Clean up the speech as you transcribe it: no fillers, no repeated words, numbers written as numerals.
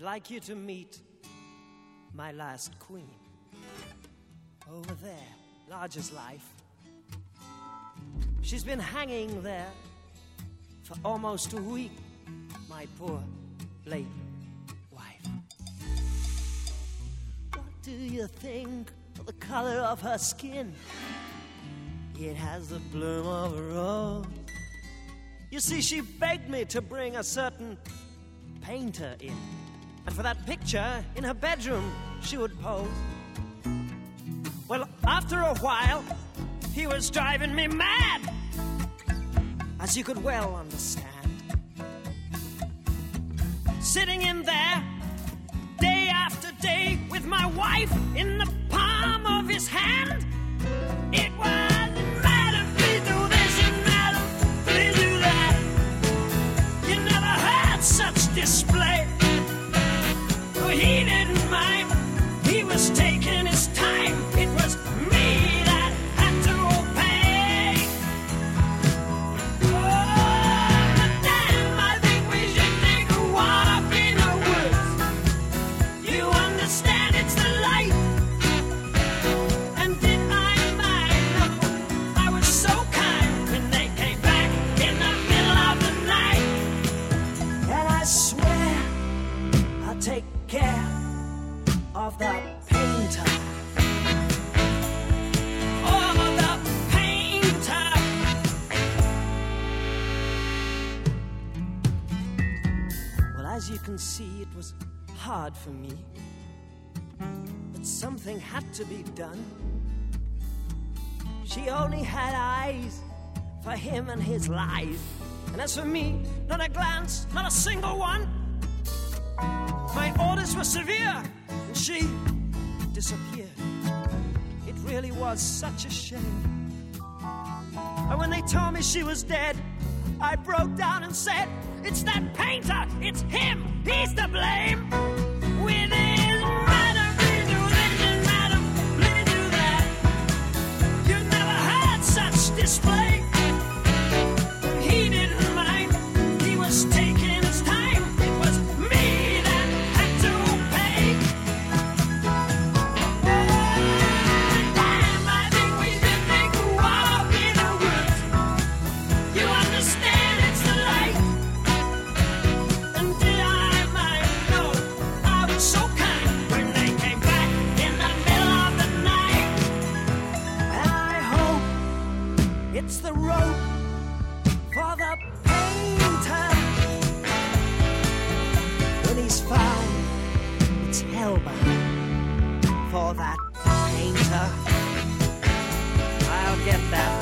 I'd like you to meet my last queen. Over there, large as life. She's been hanging there for almost a week, my poor late wife. What do you think of the color of her skin? It has the bloom of a rose. You see, she begged me to bring a certain painter in, and for that picture in her bedroom she would pose. Well, after a while, he was driving me mad, as you could well understand. Sitting in there, day after day, with my wife in the palm of his hand. It was, madam, please do this, and madam, please do that. You never had such display. Oh, he didn't mind, he was taking his time. It was me that had to obey. Oh, but damn, I think we should take a walk in the woods. You understand, it's the light. And did I mind? No, I was so kind when they came back in the middle of the night. And I swear I'll take care of the painter. Oh, the painter. Well, as you can see, it was hard for me, but something had to be done. She only had eyes for him and his life, and as for me, not a glance, not a single one. My orders were severe, and she disappeared. It really was such a shame. And when they told me she was dead, I broke down and said, it's that painter, it's him, he's to blame. With his madam, please do this, and madam, please do that. You never had such display. He didn't mind, he was taking his time. It was me that had to pay. Damn, I think we should take a walk in the woods. You understand, it's the light. And did I mind? No, I was so kind when they came back in the middle of the night. And I hope it's the rope for the painter. When he's found, it's hellbound for that painter. I'll get that